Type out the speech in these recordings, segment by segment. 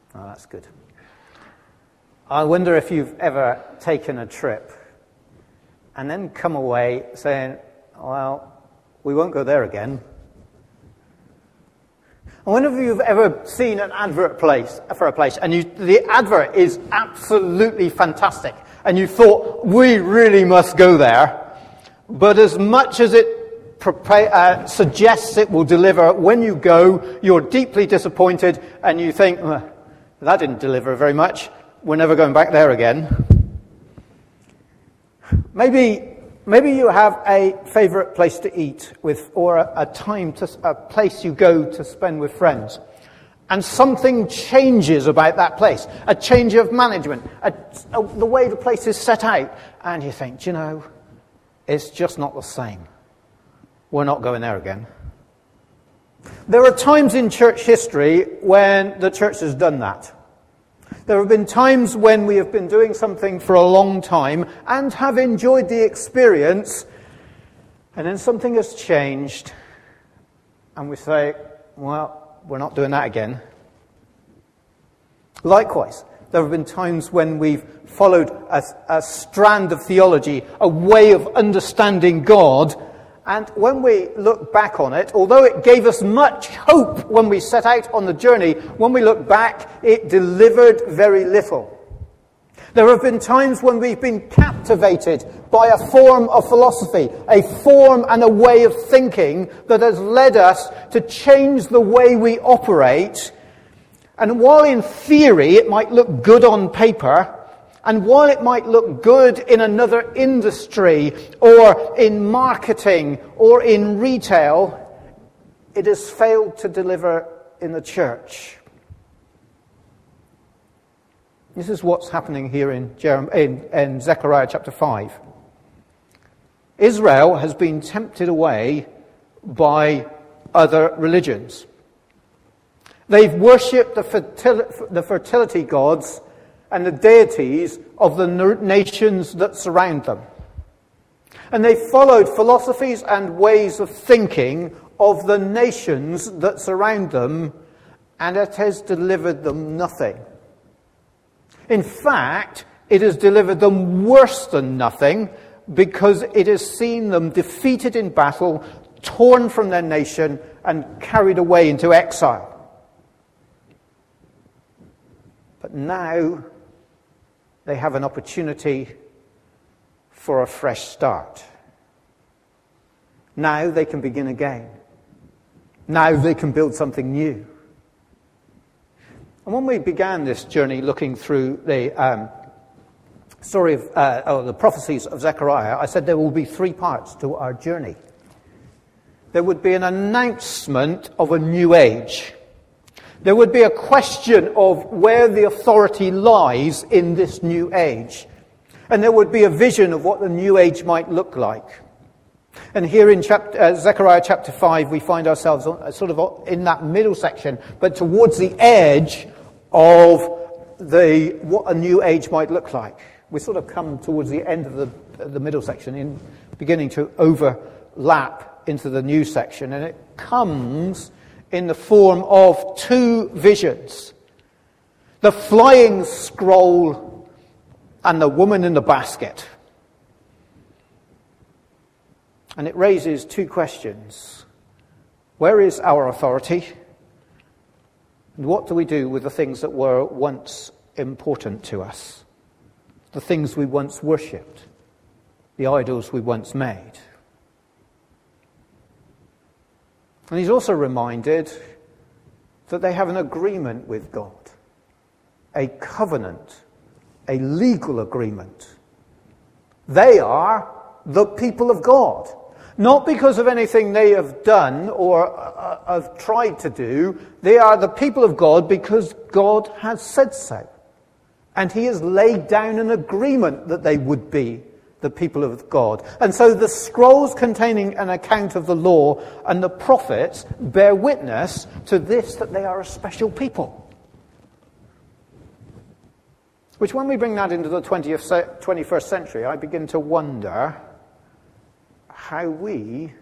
Oh, that's good. I wonder if you've ever taken a trip and then come away saying, well, we won't go there again. I wonder if you've ever seen an advert for a place and the advert is absolutely fantastic and you thought, we really must go there. But as much as it suggests it will deliver, when you go, you're deeply disappointed and you think, that didn't deliver very much. We're never going back there again. Maybe you have a favourite place to eat or a place you go to spend with friends. And something changes about that place. A change of management. The way the place is set out. And you think, it's just not the same. We're not going there again. There are times in church history when the church has done that. There have been times when we have been doing something for a long time and have enjoyed the experience, and then something has changed, and we say, well, we're not doing that again. Likewise, there have been times when we've followed a strand of theology, a way of understanding God, and when we look back on it, although it gave us much hope when we set out on the journey, when we look back, it delivered very little. There have been times when we've been captivated by a form of philosophy, a form and a way of thinking that has led us to change the way we operate. And while in theory it might look good on paper, and while it might look good in another industry, or in marketing, or in retail, it has failed to deliver in the church. This is what's happening here in Zechariah chapter 5. Israel has been tempted away by other religions. They've worshipped the fertility gods and the deities of the nations that surround them. And they followed philosophies and ways of thinking of the nations that surround them, and it has delivered them nothing. In fact, it has delivered them worse than nothing, because it has seen them defeated in battle, torn from their nation, and carried away into exile. But now they have an opportunity for a fresh start. Now they can begin again. Now they can build something new. And when we began this journey looking through the story of the prophecies of Zechariah, I said there will be 3 parts to our journey. There would be an announcement of a new age. There would be a question of where the authority lies in this new age. And there would be a vision of what the new age might look like. And here in Zechariah chapter 5, we find ourselves sort of in that middle section, but towards the edge of what a new age might look like. We sort of come towards the end of the middle section, beginning to overlap into the new section. And it comes in the form of 2 visions. The flying scroll and the woman in the basket. And it raises 2 questions. Where is our authority? And what do we do with the things that were once important to us? The things we once worshipped. The idols we once made. And he's also reminded that they have an agreement with God. A covenant. A legal agreement. They are the people of God. Not because of anything they have done or have tried to do. They are the people of God because God has said so. And he has laid down an agreement that they would be the people of God. And so the scrolls containing an account of the law and the prophets bear witness to this, that they are a special people. Which, when we bring that into the 21st century, I begin to wonder how we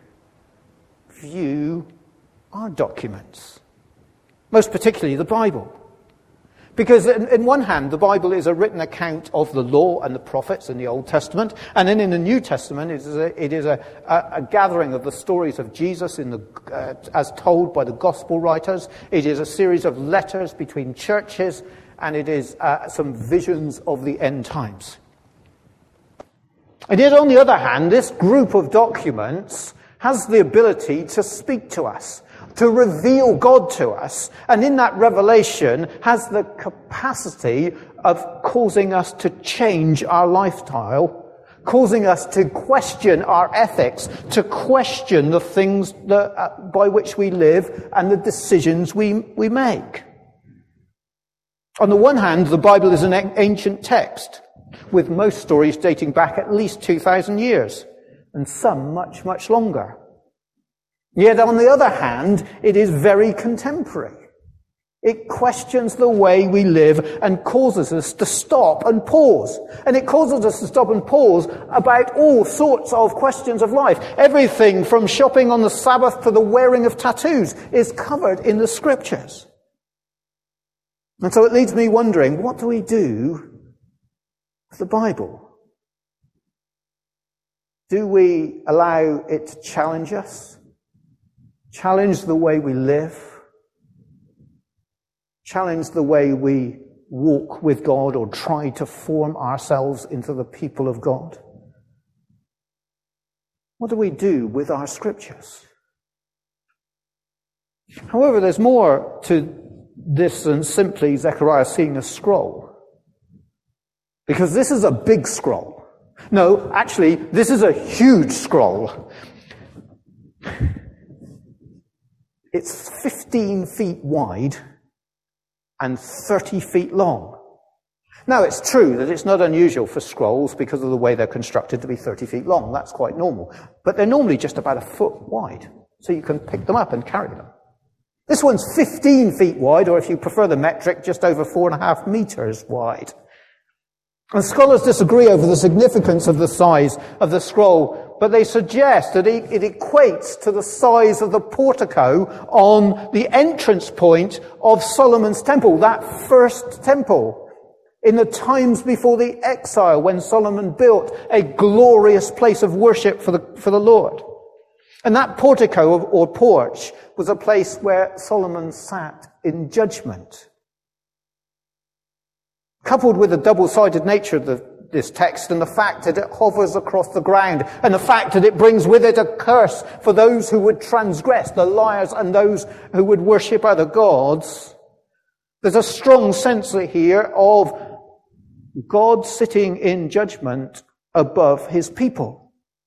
view our documents. Most particularly the Bible. Because in one hand, the Bible is a written account of the law and the prophets in the Old Testament, and then in the New Testament, it is a gathering of the stories of Jesus as told by the gospel writers. It is a series of letters between churches, and it is some visions of the end times. And yet, on the other hand, this group of documents has the ability to speak to us, to reveal God to us, and in that revelation has the capacity of causing us to change our lifestyle, causing us to question our ethics, to question the things by which we live and the decisions we make. On the one hand, the Bible is an ancient text, with most stories dating back at least 2,000 years, and some much, much longer. Yet, on the other hand, it is very contemporary. It questions the way we live and causes us to stop and pause. And it causes us to stop and pause about all sorts of questions of life. Everything from shopping on the Sabbath to the wearing of tattoos is covered in the Scriptures. And so it leaves me wondering, what do we do with the Bible? Do we allow it to challenge us? Challenge the way we live? Challenge the way we walk with God or try to form ourselves into the people of God? What do we do with our Scriptures? However, there's more to this than simply Zechariah seeing a scroll. Because this is a big scroll. No, actually, this is a huge scroll. It's 15 feet wide and 30 feet long. Now, it's true that it's not unusual for scrolls, because of the way they're constructed, to be 30 feet long. That's quite normal. But they're normally just about a foot wide, so you can pick them up and carry them. This one's 15 feet wide, or if you prefer the metric, just over 4.5 meters wide. And scholars disagree over the significance of the size of the scroll, but they suggest that it equates to the size of the portico on the entrance point of Solomon's temple, that first temple, in the times before the exile, when Solomon built a glorious place of worship for the Lord. And that portico or porch was a place where Solomon sat in judgment. Coupled with the double-sided nature of this text and the fact that it hovers across the ground and the fact that it brings with it a curse for those who would transgress, the liars and those who would worship other gods, there's a strong sense here of God sitting in judgment above his people.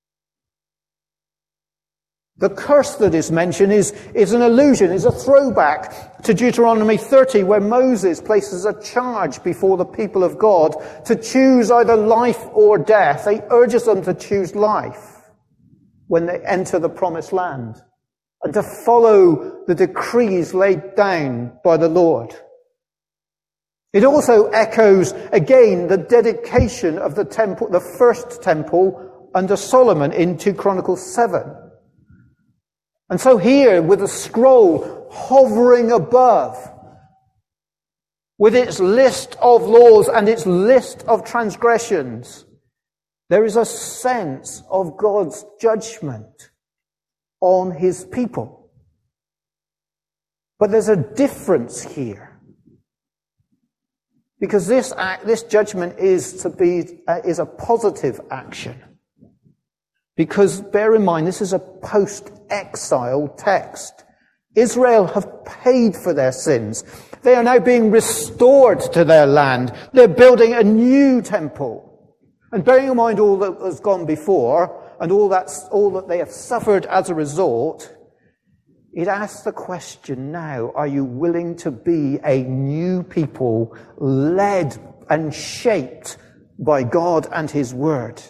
The curse that is mentioned is an allusion, is a throwback to Deuteronomy 30, where Moses places a charge before the people of God to choose either life or death. He urges them to choose life when they enter the promised land and to follow the decrees laid down by the Lord. It also echoes again the dedication of the temple, the first temple under Solomon in 2 Chronicles 7. And so here, with the scroll hovering above, with its list of laws and its list of transgressions, there is a sense of God's judgment on his people. But there's a difference here. Because this judgment is a positive action. Because, bear in mind, this is a post-exile text. Israel have paid for their sins. They are now being restored to their land. They're building a new temple. And bearing in mind all that has gone before, and all that they have suffered as a result, it asks the question now, are you willing to be a new people led and shaped by God and his word?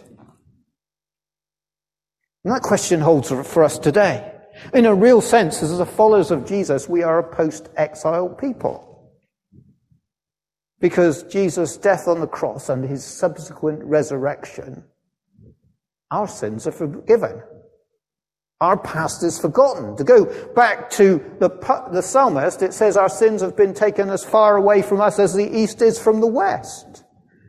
And that question holds for us today. In a real sense, as the followers of Jesus, we are a post-exile people. Because Jesus' death on the cross and his subsequent resurrection, our sins are forgiven. Our past is forgotten. To go back to the psalmist, it says our sins have been taken as far away from us as the east is from the west.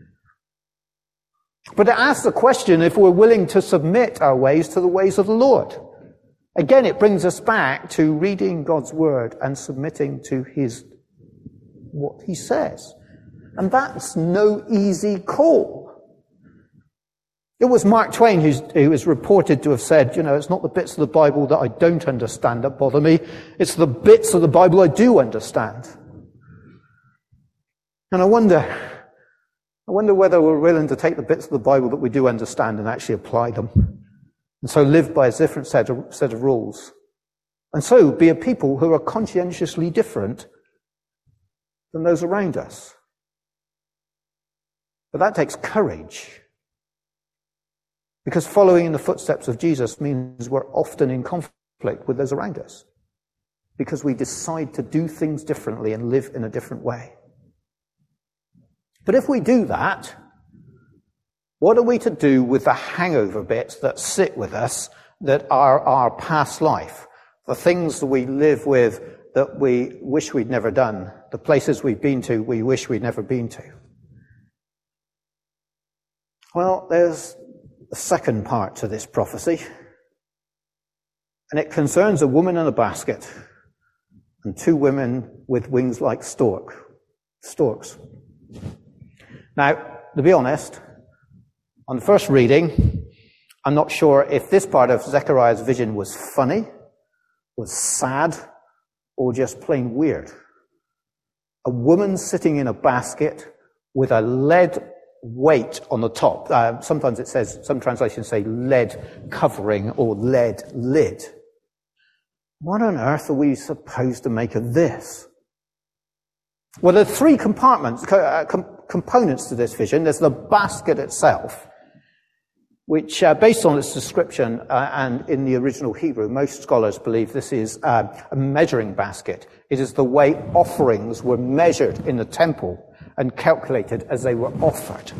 But it asks the question if we're willing to submit our ways to the ways of the Lord. Again, it brings us back to reading God's word and submitting to what he says. And that's no easy call. It was Mark Twain who is reported to have said, it's not the bits of the Bible that I don't understand that bother me. It's the bits of the Bible I do understand. And I wonder whether we're willing to take the bits of the Bible that we do understand and actually apply them. And so live by a different set of rules. And so be a people who are conscientiously different than those around us. But that takes courage. Because following in the footsteps of Jesus means we're often in conflict with those around us. Because we decide to do things differently and live in a different way. But if we do that, what are we to do with the hangover bits that sit with us that are our past life? The things that we live with that we wish we'd never done. The places we've been to we wish we'd never been to. Well, there's a second part to this prophecy. And it concerns a woman in a basket and two women with wings like storks. Now, to be honest, on the first reading, I'm not sure if this part of Zechariah's vision was funny, was sad, or just plain weird. A woman sitting in a basket with a lead weight on the top. Sometimes it says, some translations say lead covering or lead lid. What on earth are we supposed to make of this? Well, there are three components to this vision. There's the basket itself, which, based on its description and in the original Hebrew, most scholars believe this is a measuring basket. It is the way offerings were measured in the temple and calculated as they were offered.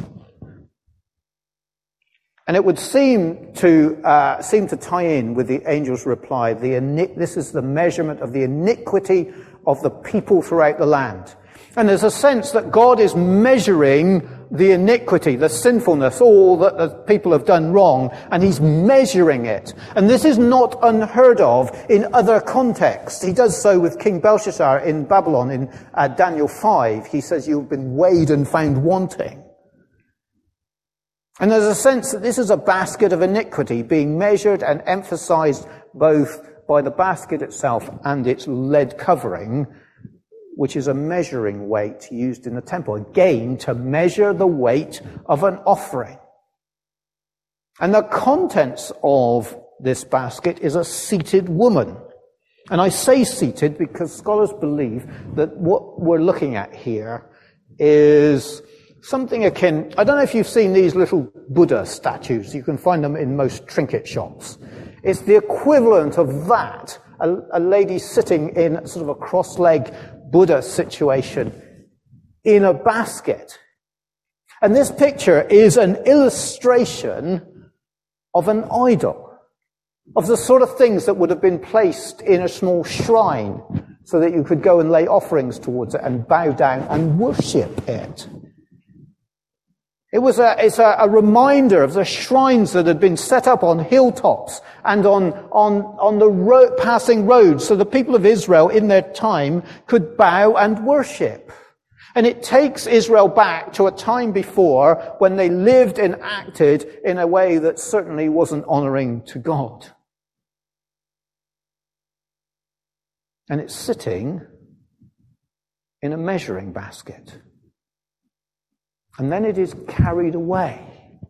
And it would seem to tie in with the angel's reply. This is the measurement of the iniquity of the people throughout the land. And there's a sense that God is measuring the iniquity, the sinfulness, all that the people have done wrong, and he's measuring it. And this is not unheard of in other contexts. He does so with King Belshazzar in Babylon in Daniel 5. He says, you've been weighed and found wanting. And there's a sense that this is a basket of iniquity being measured and emphasized both by the basket itself and its lead covering, which is a measuring weight used in the temple, again, to measure the weight of an offering. And the contents of this basket is a seated woman. And I say seated because scholars believe that what we're looking at here is something akin, I don't know if you've seen these little Buddha statues. You can find them in most trinket shops. It's the equivalent of that, a lady sitting in sort of a cross-legged Buddha situation in a basket. And this picture is an illustration of an idol, of the sort of things that would have been placed in a small shrine so that you could go and lay offerings towards it and bow down and worship it. It's a reminder of the shrines that had been set up on hilltops and on the passing roads so the people of Israel in their time could bow and worship. And it takes Israel back to a time before when they lived and acted in a way that certainly wasn't honoring to God. And it's sitting in a measuring basket. And then it is carried away.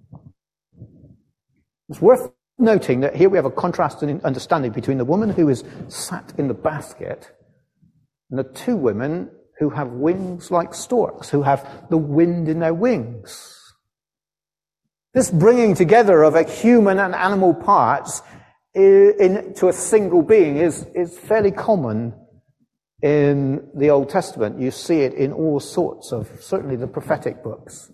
It's worth noting that here we have a contrast in understanding between the woman who is sat in the basket and the two women who have wings like storks, who have the wind in their wings. This bringing together of a human and animal parts into a single being is fairly common in the Old Testament. You see it in all sorts of, certainly the prophetic books.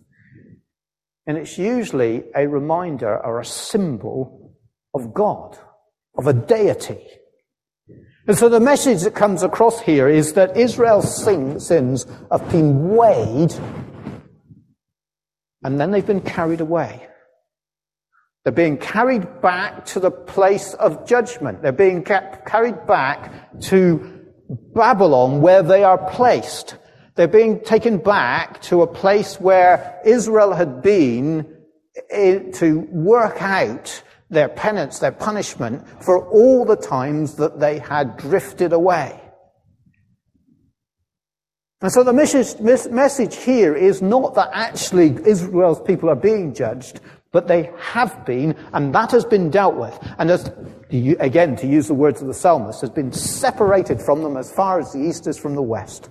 And it's usually a reminder or a symbol of God, of a deity. And so the message that comes across here is that Israel's sins have been weighed, and then they've been carried away. They're being carried back to the place of judgment. They're being carried back to Babylon, where they are placed. They're being taken back to a place where Israel had been to work out their penance, their punishment, for all the times that they had drifted away. And so the message here is not that actually Israel's people are being judged, but they have been, and that has been dealt with. And as, again, to use the words of the psalmist, has been separated from them as far as the east is from the west.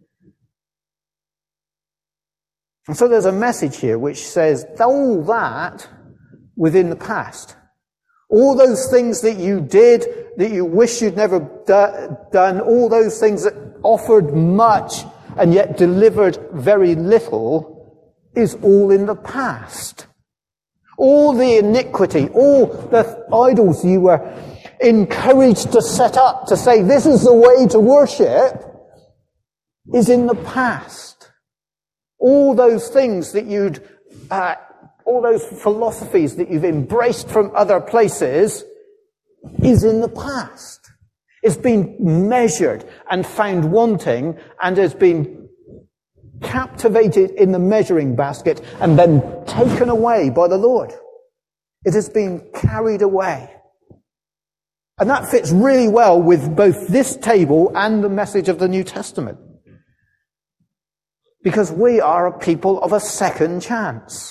And so there's a message here which says all that within the past. All those things that you did, that you wish you'd never done, all those things that offered much and yet delivered very little, is all in the past. All the iniquity, all the idols you were encouraged to set up to say this is the way to worship, is in the past. All those things that all those philosophies that you've embraced from other places is in the past. It's been measured and found wanting and has been captivated in the measuring basket and then taken away by the Lord. It has been carried away. And that fits really well with both this table and the message of the New Testament. Because we are a people of a second chance.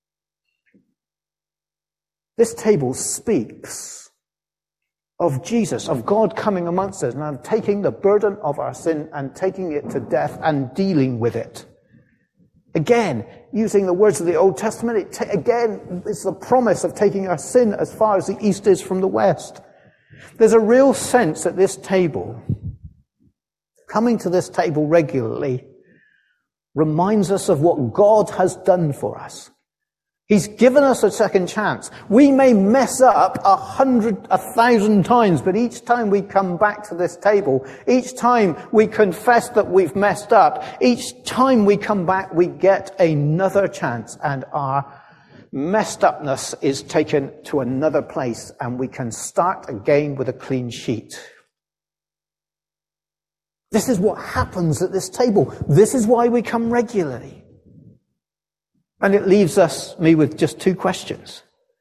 This table speaks of Jesus, of God coming amongst us and taking the burden of our sin and taking it to death and dealing with it. Again, using the words of the Old Testament, again, it's the promise of taking our sin as far as the east is from the west. There's a real sense at this table, coming to this table regularly, reminds us of what God has done for us. He's given us a second chance. We may mess up 1,000 times, but each time we come back to this table, each time we confess that we've messed up, each time we come back, we get another chance, and our messed upness is taken to another place, and we can start again with a clean sheet. This is what happens at this table. This is why we come regularly. And it leaves me with just two questions.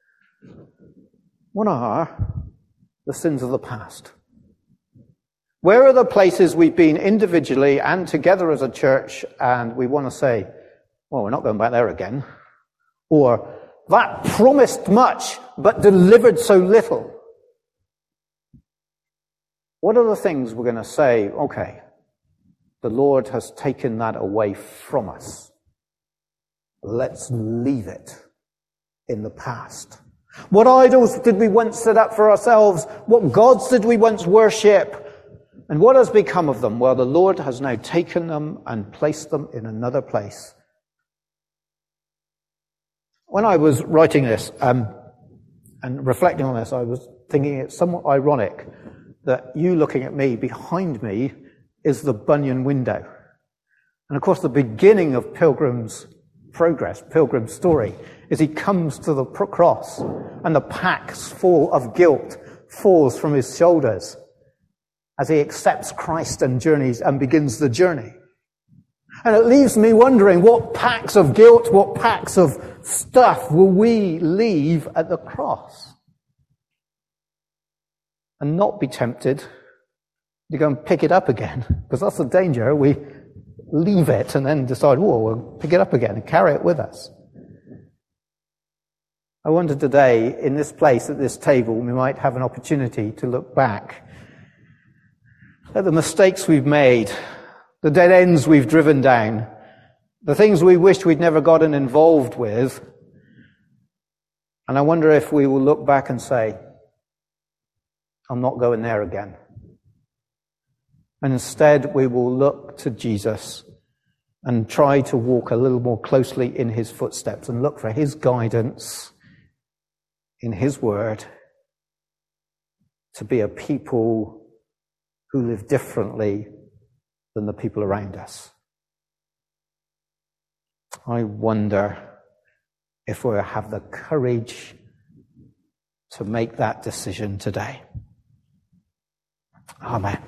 What are the sins of the past? Where are the places we've been individually and together as a church and we want to say, well, we're not going back there again. Or, that promised much but delivered so little. What are the things we're going to say, okay, the Lord has taken that away from us. Let's leave it in the past. What idols did we once set up for ourselves? What gods did we once worship? And what has become of them? Well, the Lord has now taken them and placed them in another place. When I was writing this and reflecting on this, I was thinking it's somewhat ironic that you looking at me, behind me is the Bunyan window. And of course, the beginning of Pilgrim's Progress, Pilgrim's story, is he comes to the cross and the packs full of guilt falls from his shoulders as he accepts Christ and journeys and begins the journey. And it leaves me wondering what packs of guilt, what packs of stuff will we leave at the cross? And not be tempted to go and pick it up again, because that's the danger. We leave it and then decide, oh, we'll pick it up again and carry it with us. I wonder today, in this place, at this table, we might have an opportunity to look back at the mistakes we've made, the dead ends we've driven down, the things we wished we'd never gotten involved with. And I wonder if we will look back and say, I'm not going there again. And instead, we will look to Jesus and try to walk a little more closely in his footsteps and look for his guidance in his word to be a people who live differently than the people around us. I wonder if we have the courage to make that decision today. Amen.